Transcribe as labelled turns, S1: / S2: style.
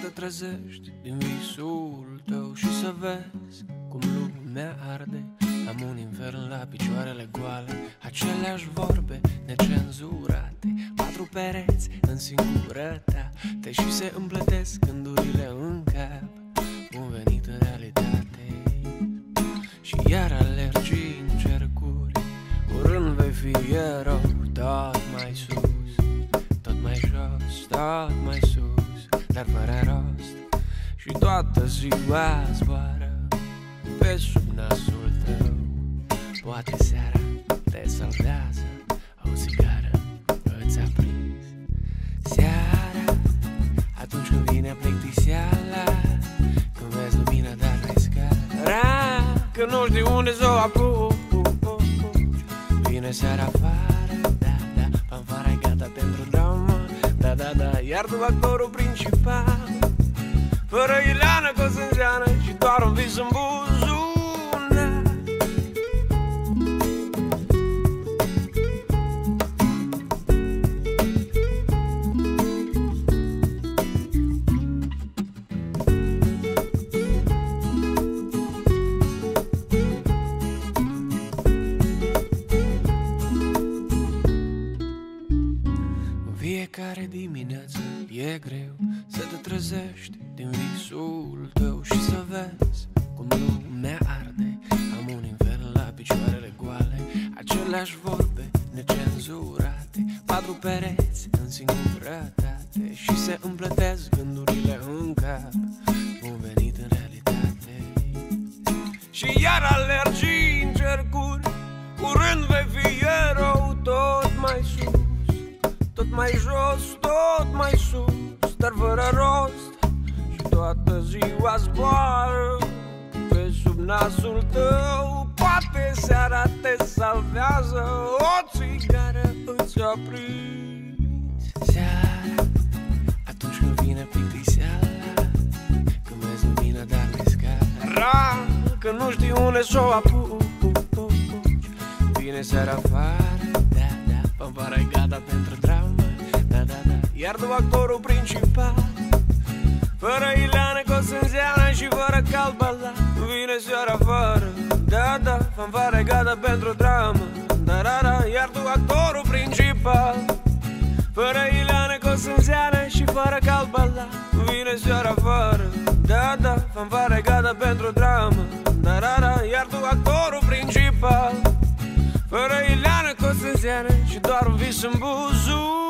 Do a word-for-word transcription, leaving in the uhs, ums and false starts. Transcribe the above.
S1: te trezești din visul tău și să vezi cum lumea arde. Am un infern la picioarele goale, aceleași vorbe necenzurate, patru pereți în singurătate și se împletesc gândurile în cap. Bun venit în realitate. Și iar alergi în cercuri, curând vei fi erou. Tot mai sus, tot mai jos, tot mai sus, dar fără rost. Și toată ziua zboară pe sub nasul tău. Poate seara te salvează o țigară îți aprins. Seara, atunci când vine plictiseala, când vezi lumina dar n-ai scara, că nu știi unde s-o apuci. Vine seara afară, da, da, fanfara-i gata pentru dramă, da, da, da, iar tu actorul principal, fără ileană, cosânzeană și doar un vis în buzunar. Fiecare dimineață e greu să te trezești din visul tău și să vezi cum lumea arde. Am un infern la picioarele goale, aceleași vorbe necenzurate, patru pereți în singurătate și se împletesc gândurile în cap. Bun venit în realitate. Și iar alergi în cercuri, curând vei fi erou. Tot mai sus, tot mai jos, tot mai sus, dar fără rost. Și toată ziua zboară pe sub nasul tău. Poate seara te salvează o țigară îți aprinzi. Seara, atunci când vine plictiseala, când vezi lumina dar n-ai scara, că nu știi unde s-o apuci. Vine seara afară, da, da, fanfara-i gata pentru dramă, da, da, da, iar tu actorul principal, fără ileană, cosânzeană și fără calbala. Vine seara afară, da, da, fanfara-i gata pentru dramă, da, da, da, iar tu actorul principal, fără ileană, cosânzeană și fără calbala. Vine seara afară, da, da, fanfara-i gata pentru dramă, da, da, da, iar tu actorul principal, fără ileană, cosânzeană și doar un vis în buzunar.